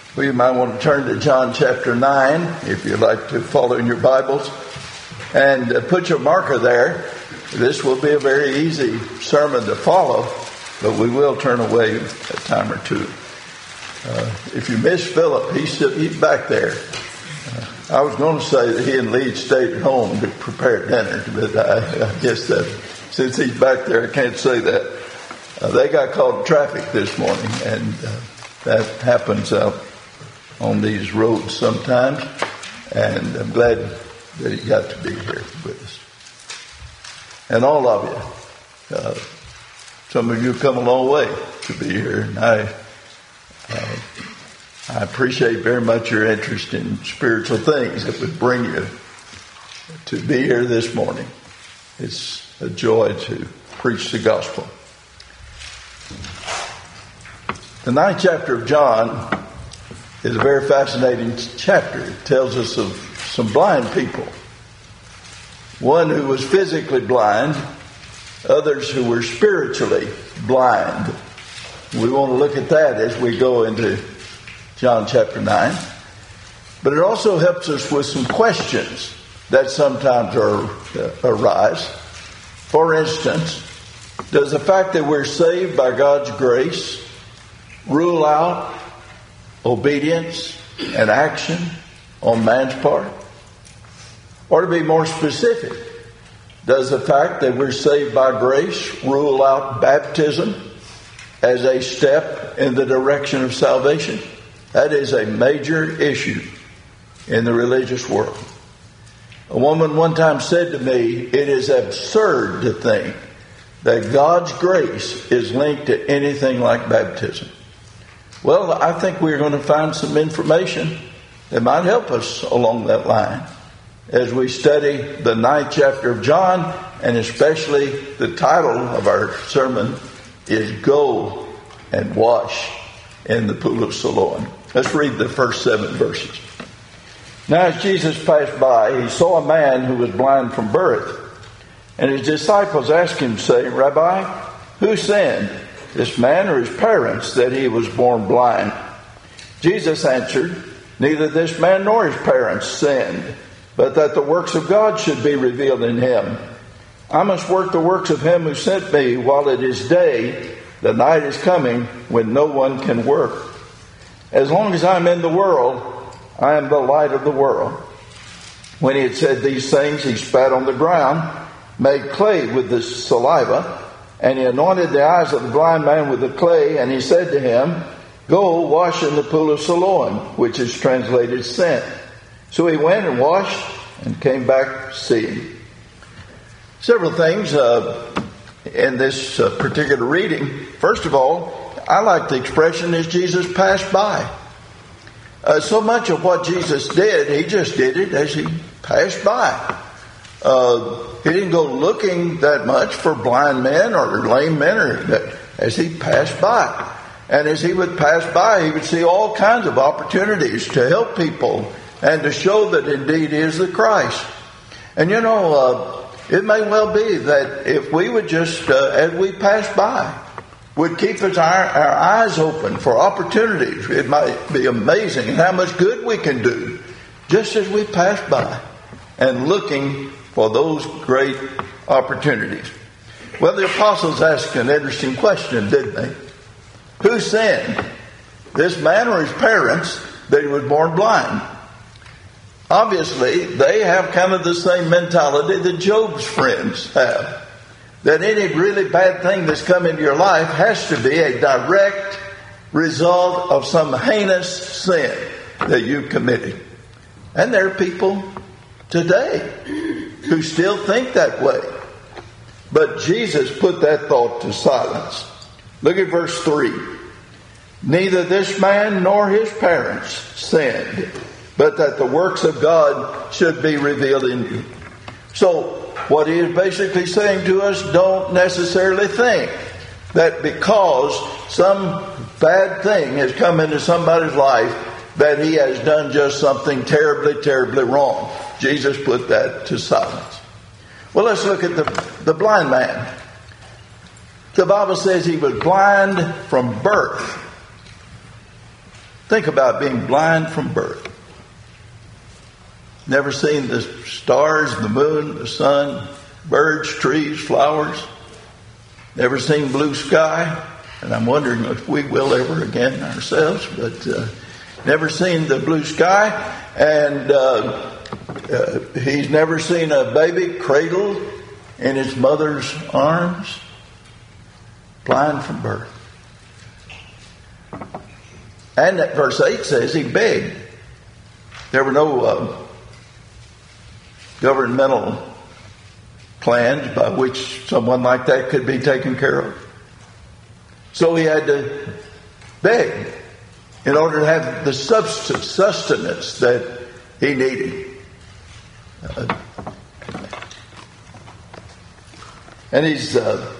Well, you might want to turn to John chapter 9 if you'd like to follow in your Bibles and put your marker there. This will be a very easy sermon to follow, but we will turn away a time or two. If you miss Philip, he's back there. I was going to say that he and Lee stayed at home to prepare dinner, but I guess that since he's back there, I can't say that. They got caught in traffic this morning, and that happens out on these roads sometimes, and I'm glad that he got to be here with us. And all of you, some of you have come a long way to be here, and I appreciate very much your interest in spiritual things that would bring you to be here this morning. It's a joy to preach the gospel. The 9th chapter of John is a very fascinating chapter. It tells us of some blind people. One who was physically blind, others who were spiritually blind. We want to look at that as we go into John chapter 9. But it also helps us with some questions that sometimes arise. For instance, does the fact that we're saved by God's grace rule out obedience and action on man's part? Or to be more specific, does the fact that we're saved by grace rule out baptism as a step in the direction of salvation? That is a major issue in the religious world. A woman one time said to me, it is absurd to think that God's grace is linked to anything like baptism. Well, I think we're going to find some information that might help us along that line as we study the 9th chapter of John, and especially the title of our sermon is Go and Wash in the Pool of Siloam. Let's read the first 7 verses. Now as Jesus passed by, he saw a man who was blind from birth. And his disciples asked him, saying, Rabbi, who sinned, this man or his parents, that he was born blind? Jesus answered, neither this man nor his parents sinned, but that the works of God should be revealed in him. I must work the works of him who sent me while it is day. The night is coming when no one can work. As long as I'm in the world, I am the light of the world. When he had said these things, he spat on the ground, made clay with the saliva, and he anointed the eyes of the blind man with the clay, and he said to him, Go wash in the pool of Siloam, which is translated sent. So he went and washed and came back seeing. Several things in this particular reading. First of all, I like the expression as Jesus passed by. So much of what Jesus did, he just did it as he passed by. He didn't go looking that much for blind men or lame men as he passed by. And as he would pass by, he would see all kinds of opportunities to help people and to show that indeed he is the Christ. And you know, it may well be that if we would just, as we pass by, would keep our eyes open for opportunities, it might be amazing how much good we can do just as we pass by and looking for those great opportunities. Well, the apostles asked an interesting question, didn't they? Who sinned, this man or his parents, that he was born blind? Obviously, they have kind of the same mentality that Job's friends have. That any really bad thing that's come into your life has to be a direct result of some heinous sin that you committed. And there are people today who still think that way. But Jesus put that thought to silence. Look at verse 3. Neither this man nor his parents sinned, but that the works of God should be revealed in you. So, what he is basically saying to us, don't necessarily think that because some bad thing has come into somebody's life that he has done just something terribly, terribly wrong. Jesus put that to silence. Well, let's look at the blind man. The Bible says he was blind from birth. Think about being blind from birth. Never seen the stars, the moon, the sun, birds, trees, flowers. Never seen blue sky. And I'm wondering if we will ever again ourselves. But never seen the blue sky. And he's never seen a baby cradled in its mother's arms. Blind from birth. And that verse 8 says he begged. There were no governmental plans by which someone like that could be taken care of. So he had to beg in order to have the sustenance that he needed. And he's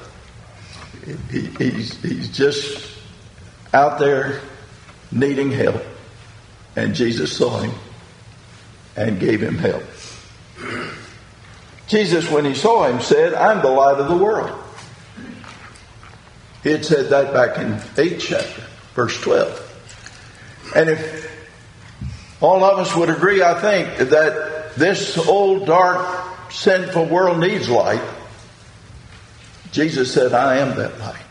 just out there needing help. And Jesus saw him and gave him help. Jesus, when he saw him, said, I'm the light of the world. He had said that back in 8th chapter, verse 12. And if all of us would agree, I think, that this old, dark, sinful world needs light, Jesus said, I am that light.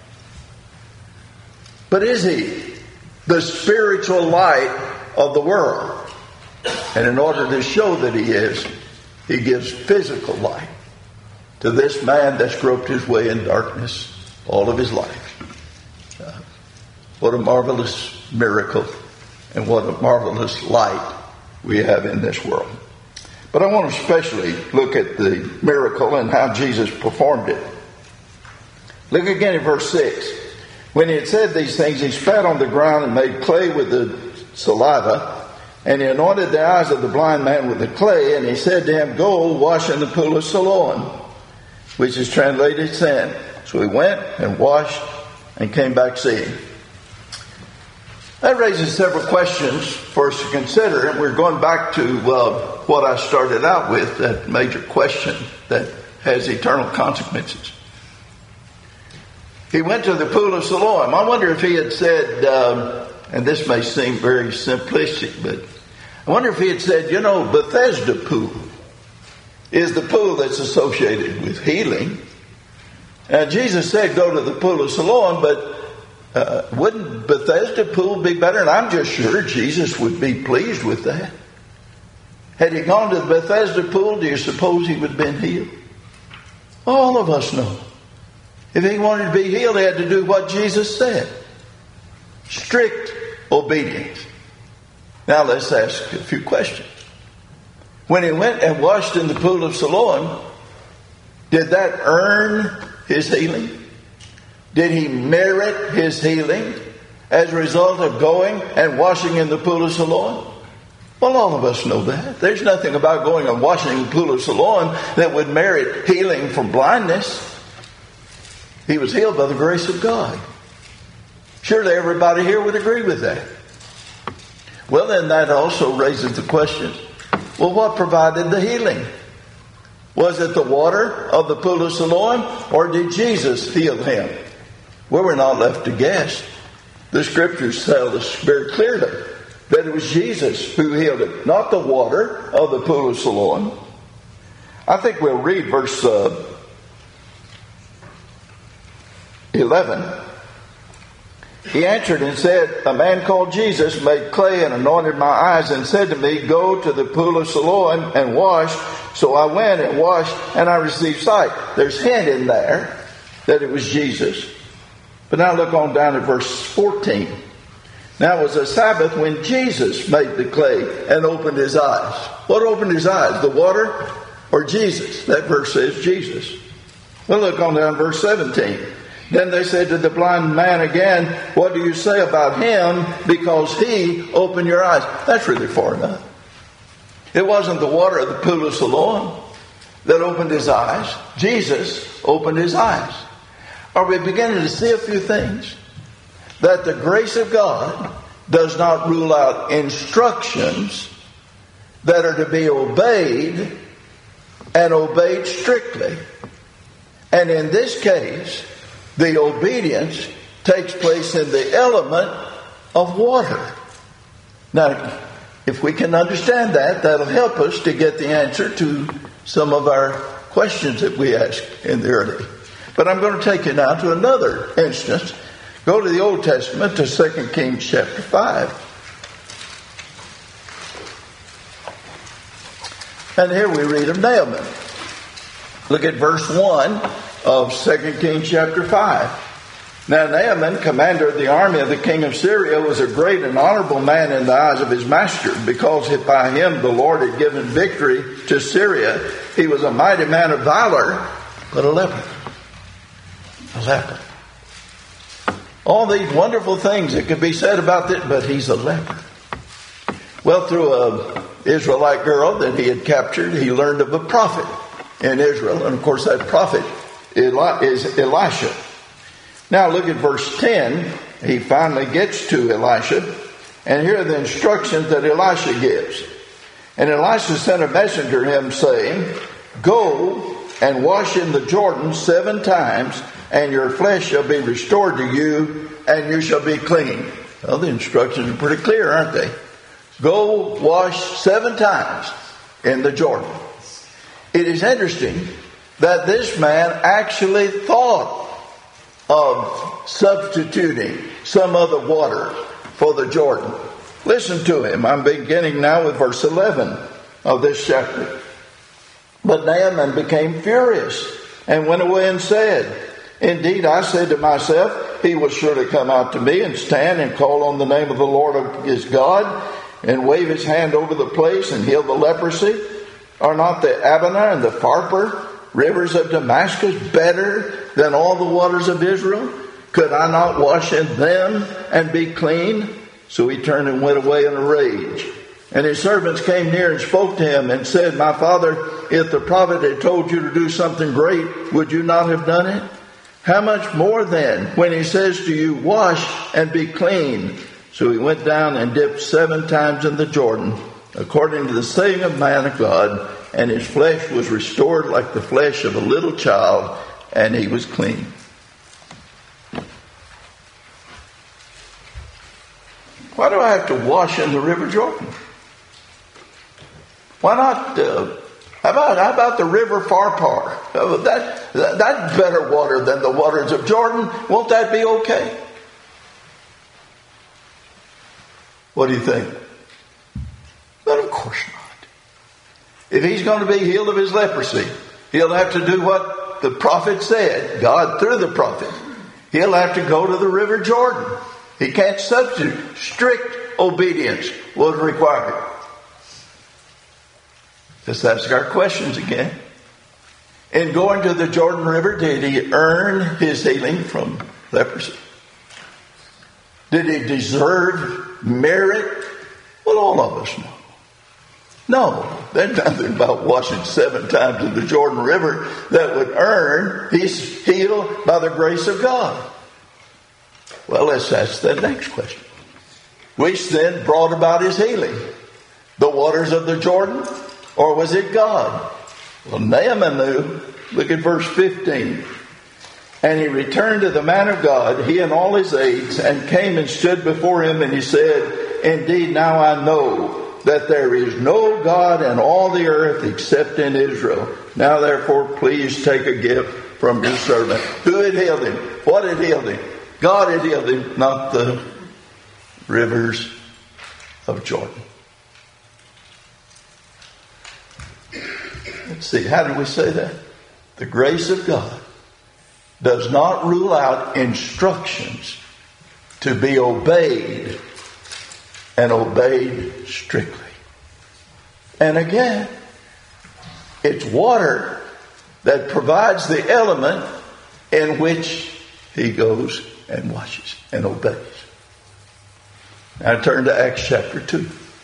But is he the spiritual light of the world? And in order to show that he is, he gives physical light to this man that's groped his way in darkness all of his life. What a marvelous miracle and what a marvelous light we have in this world. But I want to especially look at the miracle and how Jesus performed it. Look again at verse 6. When he had said these things, he spat on the ground and made clay with the saliva, and he anointed the eyes of the blind man with the clay, and he said to him, go wash in the pool of Siloam, which is translated sand. So he went and washed and came back seeing. That raises several questions for us to consider, and we're going back to what I started out with, that major question that has eternal consequences. He went to the pool of Siloam. I wonder if he had said, and this may seem very simplistic, but I wonder if he had said, Bethesda pool is the pool that's associated with healing. Jesus said, go to the pool of Siloam, but wouldn't Bethesda pool be better? And I'm just sure Jesus would be pleased with that. Had he gone to the Bethesda pool, do you suppose he would have been healed? All of us know. If he wanted to be healed, he had to do what Jesus said. Strict obedience. Now let's ask a few questions. When he went and washed in the pool of Siloam, did that earn his healing? Did he merit his healing as a result of going and washing in the pool of Siloam? Well, all of us know that. There's nothing about going and washing in the pool of Siloam that would merit healing from blindness. He was healed by the grace of God. Surely everybody here would agree with that. Well, then that also raises the question, well, what provided the healing? Was it the water of the pool of Siloam, or did Jesus heal him? Well, we're not left to guess. The scriptures tell us very clearly that it was Jesus who healed him, not the water of the pool of Siloam. I think we'll read verse 11. He answered and said, a man called Jesus made clay and anointed my eyes and said to me, go to the pool of Siloam and wash. So I went and washed and I received sight. There's hint in there that it was Jesus. But now look on down to verse 14. Now it was a Sabbath when Jesus made the clay and opened his eyes. What opened his eyes? The water or Jesus? That verse says Jesus. Well, look on down to verse 17. Then they said to the blind man again, what do you say about him because he opened your eyes? That's really far enough. It wasn't the water of the pool of Siloam that opened his eyes. Jesus opened his eyes. Are we beginning to see a few things? That the grace of God does not rule out instructions that are to be obeyed and obeyed strictly. And in this case, the obedience takes place in the element of water. Now, if we can understand that, that'll help us to get the answer to some of our questions that we asked in the early. But I'm going to take you now to another instance. Go to the Old Testament, to 2 Kings chapter 5. And here we read of Naaman. Look at verse 1 of 2 Kings chapter 5. Now Naaman, commander of the army of the king of Syria, was a great and honorable man in the eyes of his master, because by him the Lord had given victory to Syria. He was a mighty man of valor, but a leper. A leper. All these wonderful things that could be said about this, but he's a leper. Well, through an Israelite girl that he had captured, he learned of a prophet in Israel. And of course that prophet is Elisha. Now look at verse 10. He finally gets to Elisha. And here are the instructions that Elisha gives. And Elisha sent a messenger to him saying, "Go and wash in the Jordan 7 times, and your flesh shall be restored to you, and you shall be clean." Well, the instructions are pretty clear, aren't they? Go wash 7 times in the Jordan. It is interesting that this man actually thought of substituting some other water for the Jordan. Listen to him. I'm beginning now with verse 11 of this chapter. But Naaman became furious and went away and said, "Indeed, I said to myself, he will surely come out to me and stand and call on the name of the Lord of his God and wave his hand over the place and heal the leprosy. Are not the Abana and the Pharpar, rivers of Damascus, better than all the waters of Israel? Could I not wash in them and be clean?" So he turned and went away in a rage. And his servants came near and spoke to him and said, "My father, if the prophet had told you to do something great, would you not have done it? How much more then, when he says to you, 'Wash and be clean'?" So he went down and dipped 7 times in the Jordan, according to the saying of man of God, and his flesh was restored like the flesh of a little child, and he was clean. Why do I have to wash in the river Jordan? Why not? How about the river Pharpar? That's better water than the waters of Jordan. Won't that be okay? What do you think? But of course not. If he's going to be healed of his leprosy, he'll have to do what the prophet said, God through the prophet. He'll have to go to the river Jordan. He can't substitute. Strict obedience was required. Let's ask our questions again. In going to the Jordan River, did he earn his healing from leprosy? Did he deserve merit? Well, all of us know. No, there's nothing about washing 7 times in the Jordan River that would earn he's healed by the grace of God. Well, let's ask the next question. Which then brought about his healing? The waters of the Jordan? Or was it God? Well, Naaman knew. Look at verse 15. And he returned to the man of God, he and all his aides, and came and stood before him, and he said, "Indeed, now I know that there is no God in all the earth except in Israel. Now therefore, please take a gift from your servant." Who had healed him? What had healed him? God had healed him, not the rivers of Jordan. Let's see, how did we say that? The grace of God does not rule out instructions to be obeyed, and obeyed strictly. And again, it's water that provides the element in which he goes and washes and obeys. Now turn to Acts chapter 2.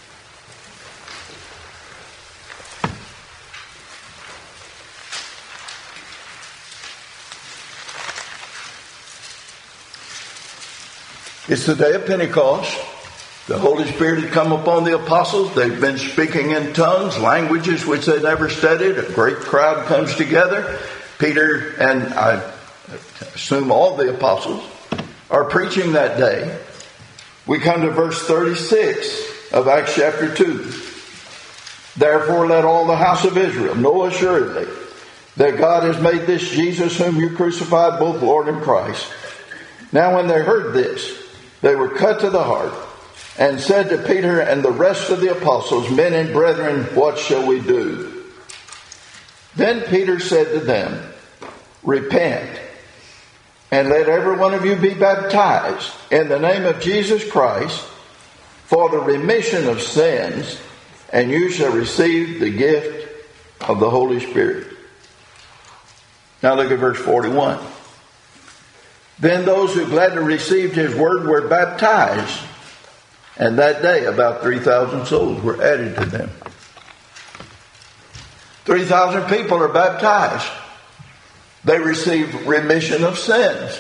It's the day of Pentecost. The Holy Spirit had come upon the apostles. They've been speaking in tongues, languages which they never studied. A great crowd comes together. Peter and I assume all the apostles are preaching that day. We come to verse 36 of Acts chapter 2. Therefore let all the house of Israel know assuredly that God has made this Jesus whom you crucified both Lord and Christ. Now when they heard this, they were cut to the heart, and said to Peter and the rest of the apostles, Men and brethren, what shall we do? Then Peter said to them, Repent, and let every one of you be baptized in the name of Jesus Christ for the remission of sins, and you shall receive the gift of the Holy Spirit. Now look at verse 41. Then those who gladly received his word were baptized, and that day about 3,000 souls were added to them. 3,000 people are baptized. They receive remission of sins.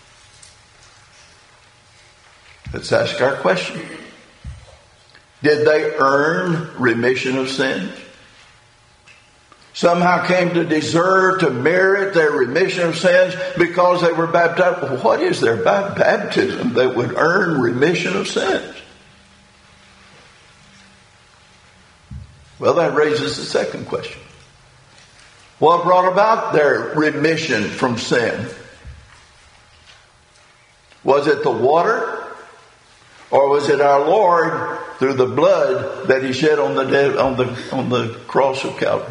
Let's ask our question. Did they earn remission of sins? Somehow came to deserve, to merit their remission of sins because they were baptized. Well, what is there about baptism that would earn remission of sins? Well, that raises the second question. What brought about their remission from sin? Was it the water? Or was it our Lord through the blood that he shed on the cross of Calvary?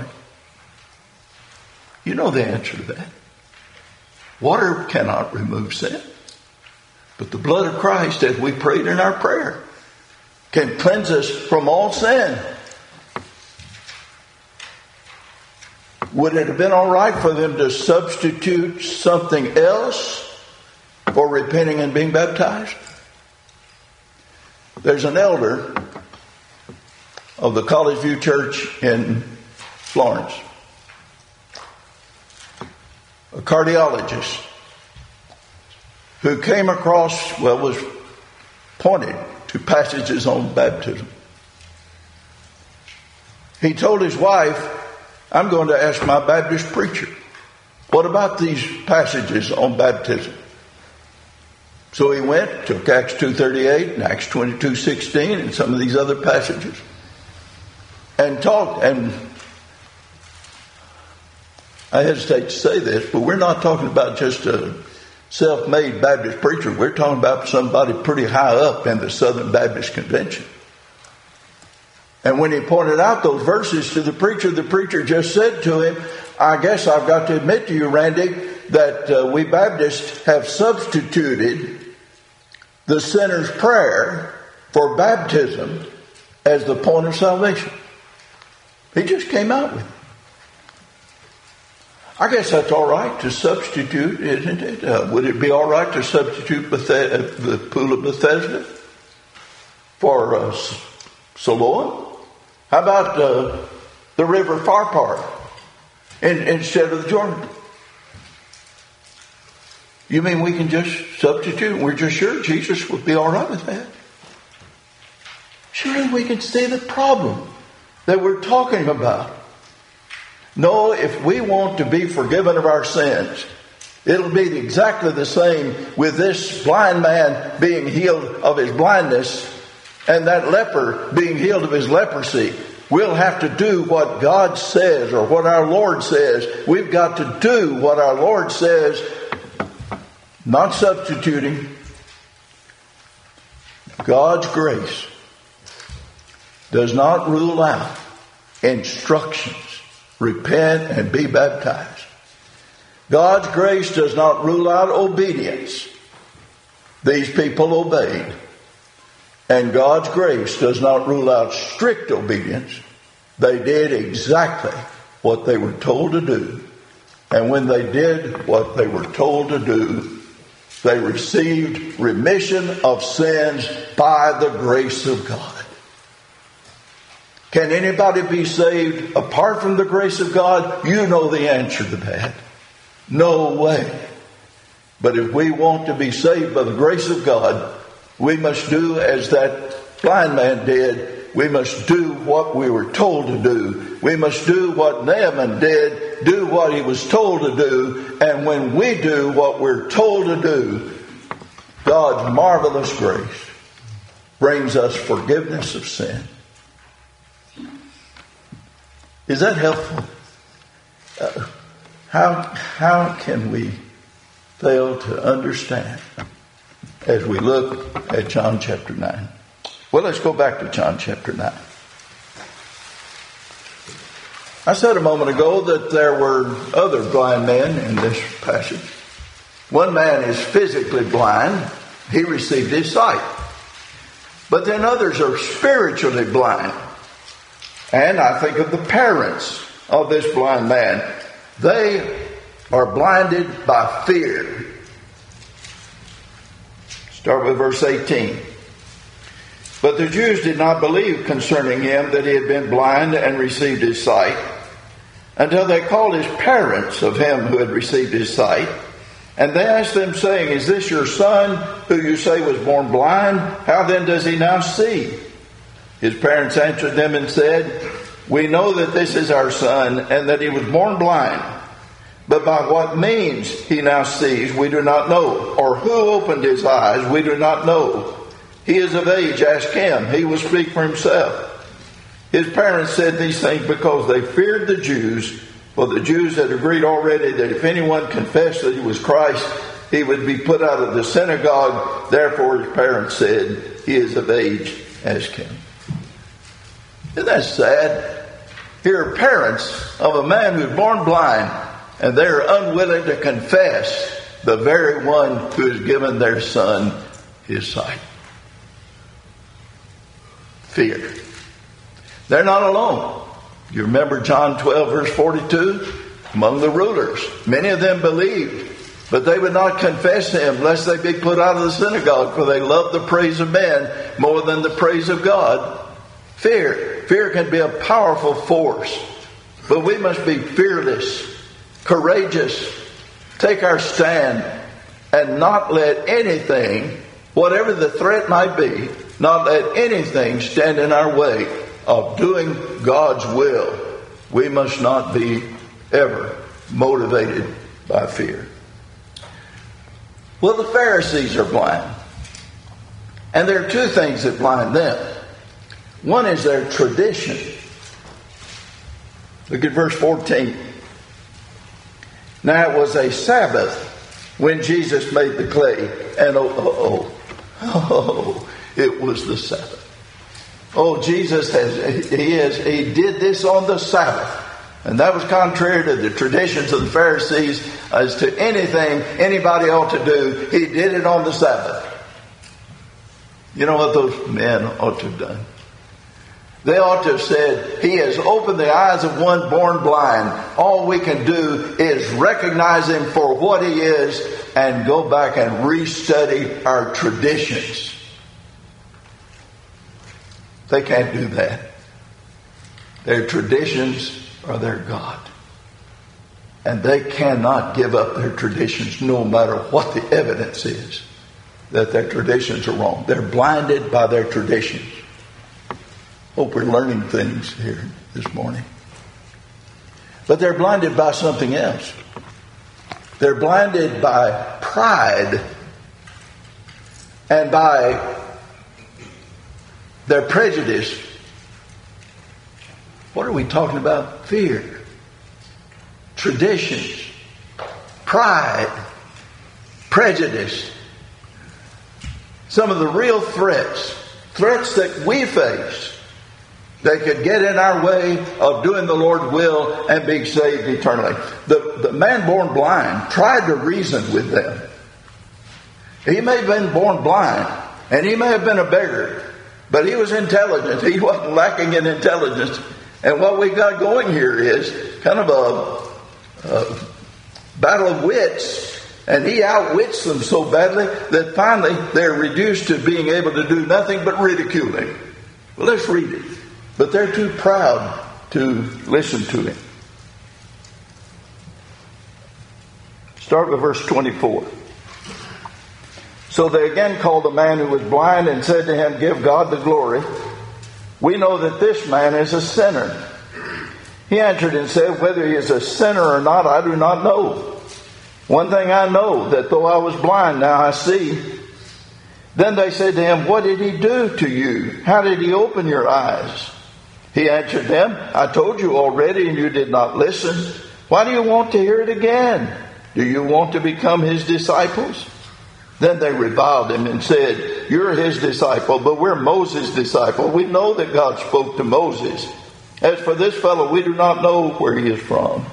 You know the answer to that. Water cannot remove sin. But the blood of Christ, as we prayed in our prayer, can cleanse us from all sin. Would it have been all right for them to substitute something else for repenting and being baptized? There's an elder of the College View Church in Florence, a cardiologist, who came across, was pointed to passages on baptism. He told his wife, I'm going to ask my Baptist preacher, what about these passages on baptism? So he went, took Acts 2:38 and Acts 22:16 and some of these other passages and talked. And I hesitate to say this, but we're not talking about just a self-made Baptist preacher. We're talking about somebody pretty high up in the Southern Baptist Convention. And when he pointed out those verses to the preacher just said to him, I guess I've got to admit to you, Randy, that we Baptists have substituted the sinner's prayer for baptism as the point of salvation. He just came out with it. I guess that's all right to substitute, isn't it? Would it be all right to substitute the pool of Bethesda for Siloam? How about the river Pharpar instead of the Jordan? You mean we can just substitute? We're just sure Jesus would be all right with that. Surely we can see the problem that we're talking about. No, if we want to be forgiven of our sins, it'll be exactly the same with this blind man being healed of his blindness and that leper being healed of his leprosy. We'll have to do what God says or what our Lord says. We've got to do what our Lord says, not substituting. God's grace does not rule out instructions. Repent and be baptized. God's grace does not rule out obedience. These people obeyed. And God's grace does not rule out strict obedience. They did exactly what they were told to do. And when they did what they were told to do, they received remission of sins by the grace of God. Can anybody be saved apart from the grace of God? You know the answer to that. No way. But if we want to be saved by the grace of God, we must do as that blind man did. We must do what we were told to do. We must do what Naaman did, do what he was told to do. And when we do what we're told to do, God's marvelous grace brings us forgiveness of sin. Is that helpful? How can we fail to understand as we look at John chapter 9? Well, let's go back to John chapter 9. I said a moment ago that there were other blind men in this passage. One man is physically blind. He received his sight. But then others are spiritually blind. And I think of the parents of this blind man. They are blinded by fear. Start with verse 18. But the Jews did not believe concerning him that he had been blind and received his sight, until they called his parents of him who had received his sight. And they asked them, saying, Is this your son, who you say was born blind? How then does he now see? His parents answered them and said, We know that this is our son, and that he was born blind. But by what means he now sees, we do not know. Or who opened his eyes, we do not know. He is of age, ask him. He will speak for himself. His parents said these things because they feared the Jews. For the Jews had agreed already that if anyone confessed that he was Christ, he would be put out of the synagogue. Therefore his parents said, He is of age, ask him. Isn't that sad? Here are parents of a man who's born blind, and they're unwilling to confess the very one who has given their son his sight. Fear. They're not alone. You remember John 12 verse 42? Among the rulers, many of them believed, but they would not confess him lest they be put out of the synagogue, for they loved the praise of men more than the praise of God. Fear. Fear can be a powerful force, but we must be fearless, courageous, take our stand, and not let anything, whatever the threat might be, not let anything stand in our way of doing God's will. We must not be ever motivated by fear. Well, the Pharisees are blind. And there are two things that blind them. One is their tradition. Look at verse 14. Now it was a Sabbath when Jesus made the clay. And it was the Sabbath. Oh, Jesus he did this on the Sabbath. And that was contrary to the traditions of the Pharisees as to anything anybody ought to do. He did it on the Sabbath. You know what those men ought to have done? They ought to have said, He has opened the eyes of one born blind. All we can do is recognize him for what he is and go back and restudy our traditions. They can't do that. Their traditions are their God. And they cannot give up their traditions no matter what the evidence is that their traditions are wrong. They're blinded by their traditions. Hope we're learning things here this morning. But they're blinded by something else. They're blinded by pride and by their prejudice. What are we talking about? Fear, traditions, pride, prejudice. Some of the real threats that we face that could get in our way of doing the Lord's will and being saved eternally. The man born blind tried to reason with them. He may have been born blind, and he may have been a beggar, but he was intelligent. He wasn't lacking in intelligence. And what we got going here is kind of a battle of wits. And he outwits them so badly that finally they're reduced to being able to do nothing but ridicule him. Well, let's read it. But they're too proud to listen to him. Start with verse 24. So they again called the man who was blind and said to him, Give God the glory. We know that this man is a sinner. He answered and said, Whether he is a sinner or not, I do not know. One thing I know, that though I was blind, now I see. Then they said to him, what did he do to you? How did he open your eyes? He answered them, I told you already and you did not listen. Why do you want to hear it again? Do you want to become his disciples? Then they reviled him and said, you're his disciple, but we're Moses' disciple. We know that God spoke to Moses. As for this fellow, we do not know where he is from.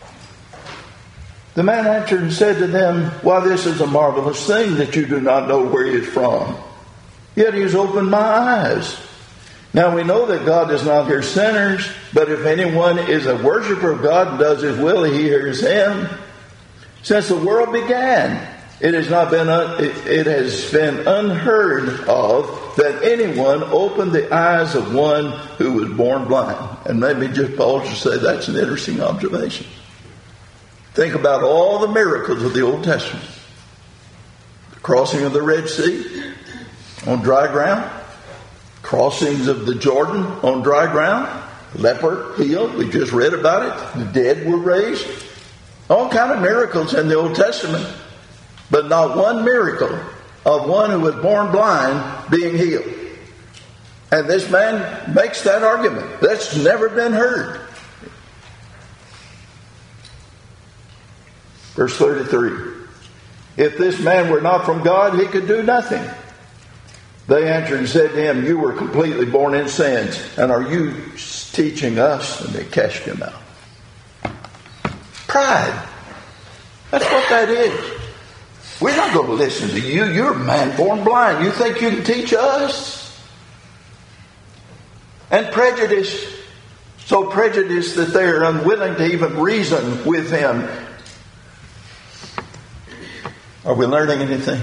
The man answered and said to them, why, this is a marvelous thing that you do not know where he is from. Yet he has opened my eyes. Now we know that God does not hear sinners, but if anyone is a worshiper of God and does his will, he hears him. Since the world began, it has been unheard of that anyone opened the eyes of one who was born blind. And maybe just pause to say that's an interesting observation. Think about all the miracles of the Old Testament. The crossing of the Red Sea on dry ground. Crossings of the Jordan on dry ground. Leper healed. We just read about it. The dead were raised. All kind of miracles in the Old Testament. But not one miracle of one who was born blind being healed. And this man makes that argument. That's never been heard. Verse 33. If this man were not from God, he could do nothing. They answered and said to him, you were completely born in sins, and are you teaching us? And they cast him out. Pride. That's what that is. We're not going to listen to you. You're a man born blind. You think you can teach us? And prejudice. So prejudiced that they're unwilling to even reason with him. Are we learning anything?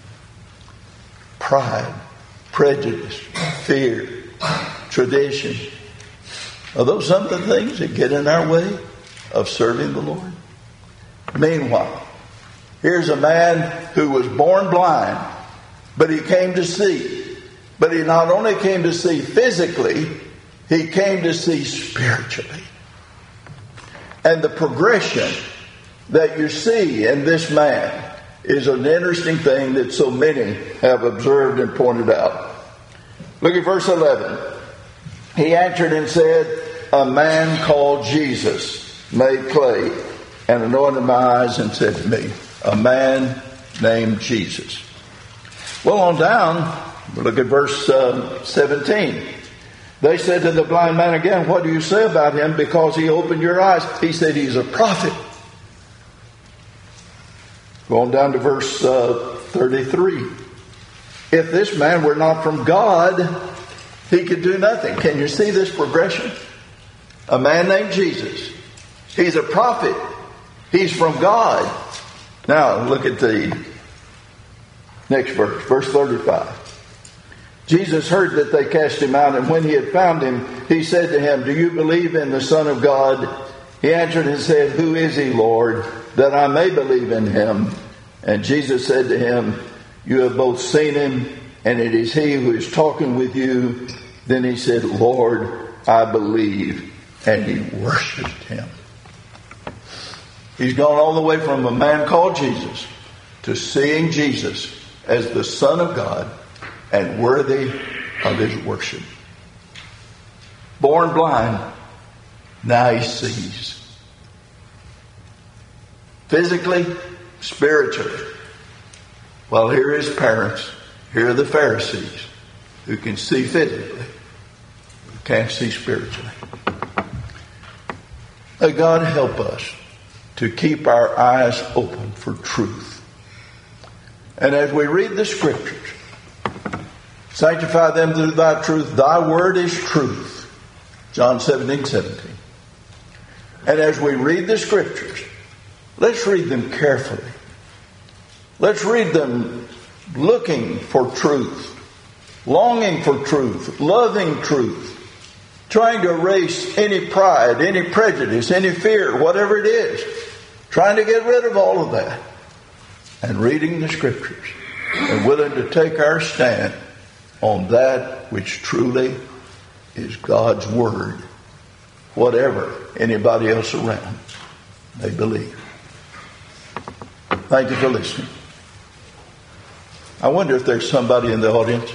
Pride, prejudice, fear, tradition. Are those some of the things that get in our way of serving the Lord? Meanwhile, here's a man who was born blind, but he came to see. But he not only came to see physically, he came to see spiritually. And the progression that you see in this man is an interesting thing that so many have observed and pointed out. Look at verse 11. He answered and said, a man called Jesus made clay and anointed my eyes and said to me, a man named Jesus. Well, on down, look at verse 17. They said to the blind man again, what do you say about him because he opened your eyes? He said he's a prophet. Go on down to verse 33. If this man were not from God, he could do nothing. Can you see this progression? A man named Jesus. He's a prophet. He's from God. Now look at the next verse, verse 35. Jesus heard that they cast him out, and when he had found him, he said to him, do you believe in the Son of God? He answered and said, who is he, Lord, that I may believe in him? And Jesus said to him, you have both seen him, and it is he who is talking with you. Then he said, Lord, I believe. And he worshipped him. He's gone all the way from a man called Jesus to seeing Jesus as the Son of God and worthy of his worship. Born blind, now he sees. Physically, spiritually. Well, here are his parents. Here are the Pharisees who can see physically, who can't see spiritually. May God help us to keep our eyes open for truth. And as we read the scriptures, sanctify them through thy truth. Thy word is truth. John 17:17. And as we read the scriptures, let's read them carefully. Let's read them looking for truth, longing for truth, loving truth, trying to erase any pride, any prejudice, any fear, whatever it is, trying to get rid of all of that, and reading the scriptures, and willing to take our stand on that which truly is God's word, whatever anybody else around may believe. Thank you for listening. I wonder if there's somebody in the audience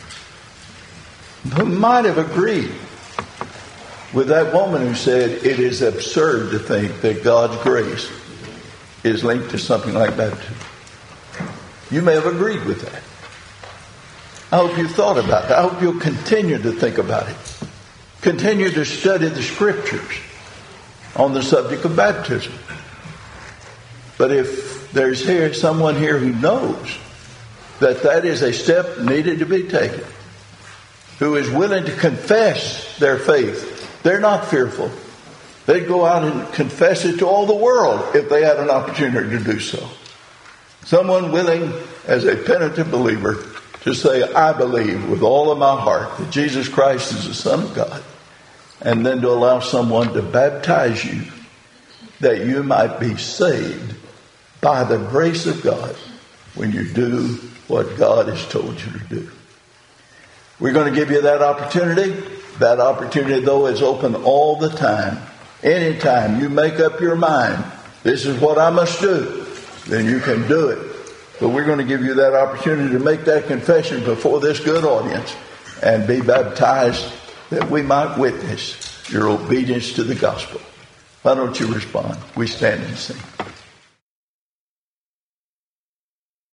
who might have agreed with that woman who said it is absurd to think that God's grace is linked to something like baptism. You may have agreed with that. I hope you've thought about that. I hope you'll continue to think about it. Continue to study the Scriptures on the subject of baptism. But if there's someone here who knows that that is a step needed to be taken, who is willing to confess their faith, they're not fearful. They'd go out and confess it to all the world if they had an opportunity to do so. Someone willing, as a penitent believer, to say, I believe with all of my heart that Jesus Christ is the Son of God, and then to allow someone to baptize you that you might be saved by the grace of God when you do what God has told you to do. We're going to give you that opportunity. That opportunity, though, is open all the time. Anytime you make up your mind, this is what I must do, then you can do it. But we're going to give you that opportunity to make that confession before this good audience and be baptized that we might witness your obedience to the gospel. Why don't you respond? We stand and sing.